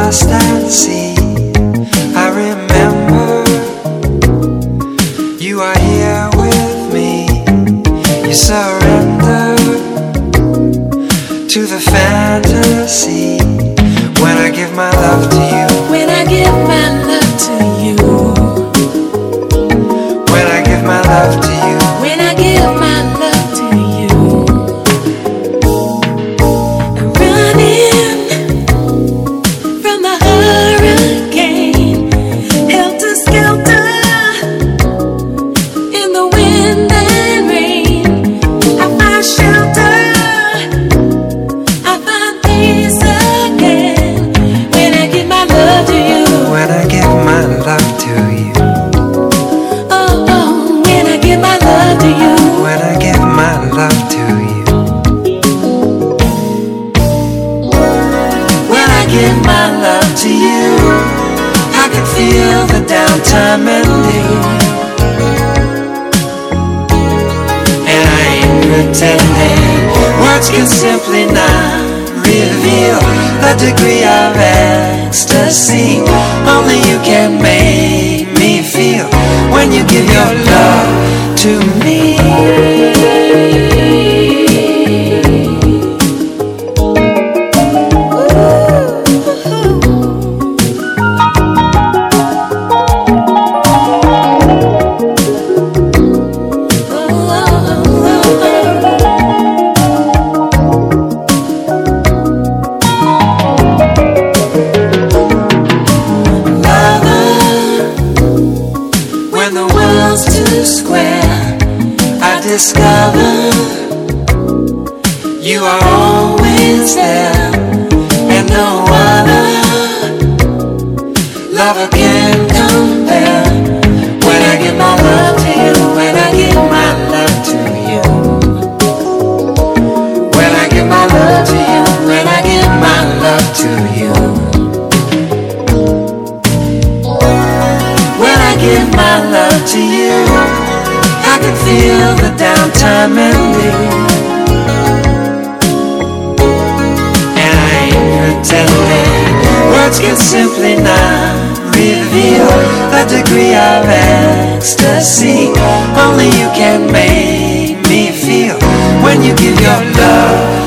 lost at sea. I remember you are here with me. You surrender to the fantasy when I give my love to you. When I give my love to you. When I give my love to you. When I give my love to you. I'm running from the hurricane, helter skelter in the wind and rain. I find shelter, I find peace again when I give my love to you. When I give my love to you. Oh, oh, when I give my love to you. When I give my love to you. When I give my love to you, I can feel the downtime ending. And I ain't pretending. Words can simply not reveal the degree of ecstasy. Only you can make me feel when you give your love to me. When the world's too square, I discover you are always there, and no other lover can compare. When I give my love to you, when I give my love to you. When I give my love to you, when I give my love to you. When I give my love to you, I can feel the downtime ending. And I ain't pretending. Words can simply not reveal the degree of ecstasy. Only you can make me feel when you give your love